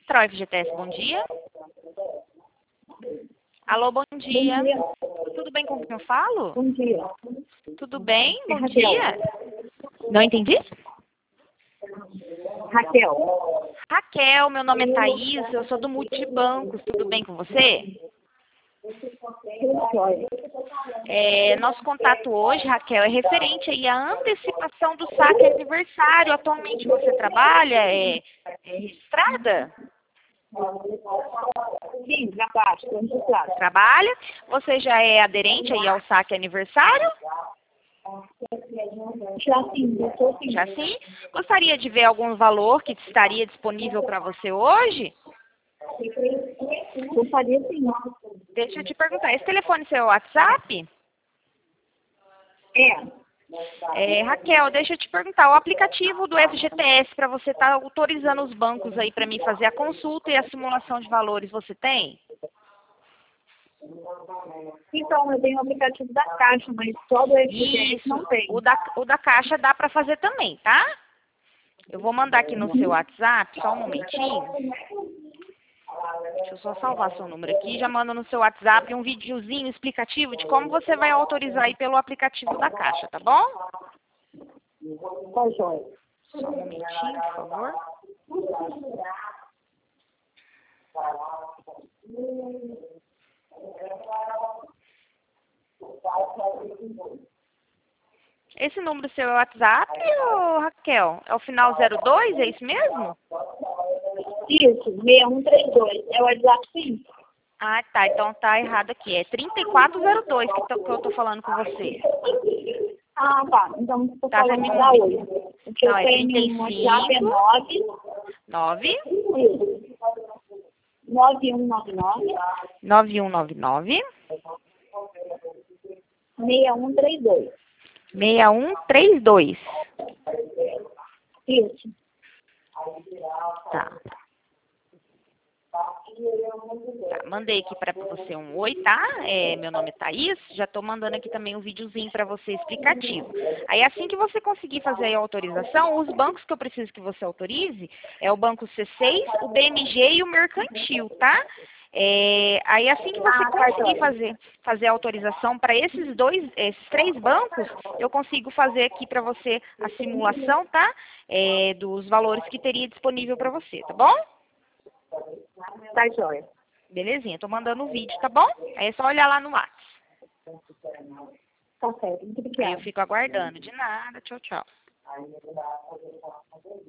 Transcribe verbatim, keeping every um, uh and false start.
Central F G T S, bom dia. Alô, bom dia. Bom dia. Tudo bem com quem eu falo? Bom dia. Tudo bem? É Bom Raquel. dia. Não entendi? Raquel. Raquel, meu nome é Thaís, eu sou do Multibancos. Tudo bem com você? Tudo jóia. É, nosso contato hoje, Raquel, é referente aí à antecipação do saque aniversário. Atualmente você trabalha, é, é registrada? Sim, trabalho, estou registrada. Trabalha? Você já é aderente aí ao saque aniversário? Já sim, eu estou sim. Já sim? Gostaria de ver algum valor que estaria disponível para você hoje? Gostaria sim. Deixa eu te perguntar, esse telefone seu é o WhatsApp? É. É, Raquel, deixa eu te perguntar, o aplicativo do F G T S para você estar autorizando os bancos aí para mim fazer a consulta e a simulação de valores, você tem? Então, eu tenho o aplicativo da Caixa, mas só do F G T S Isso, não tem. o da, o da Caixa dá para fazer também, tá? Eu vou mandar aqui no seu WhatsApp, só um momentinho. Deixa eu só salvar seu número aqui, já mando no seu WhatsApp um videozinho explicativo de como você vai autorizar aí pelo aplicativo da Caixa, tá bom? Tá jóia. Só um momentinho, por favor. Esse número seu é o WhatsApp, ô, Raquel? É o final zero dois, é isso mesmo? Isso, seis um três dois. É o WhatsApp sim? Ah, tá. Então tá errado aqui. É trinta e quatro zero dois que, tô- que eu tô falando com você. Ah, tá. Então, estou Tá, falando você me da ouve. hoje. O que Não, eu é tenho trinta e no WhatsApp é cinco, nove nove, nove um nove nove, nove um nove nove, seis um três dois. seis um três dois. Isso. Tá. Tá, mandei aqui para você um oi, tá? É, meu nome é Thaís, já tô mandando aqui também um videozinho para você explicativo. Aí assim que você conseguir fazer a autorização, os bancos que eu preciso que você autorize é o Banco C seis, o B M G e o Mercantil, tá? É, aí assim que você Ah, tá conseguir jóia. fazer, fazer a autorização para esses dois, esses três bancos, eu consigo fazer aqui para você a simulação, tá? É, dos valores que teria disponível para você, tá bom? Tá jóia. Belezinha, tô mandando o vídeo, tá bom? Aí é só olhar lá no WhatsApp. Tá certo. Muito Aí eu obrigada. fico aguardando. De nada, tchau, tchau.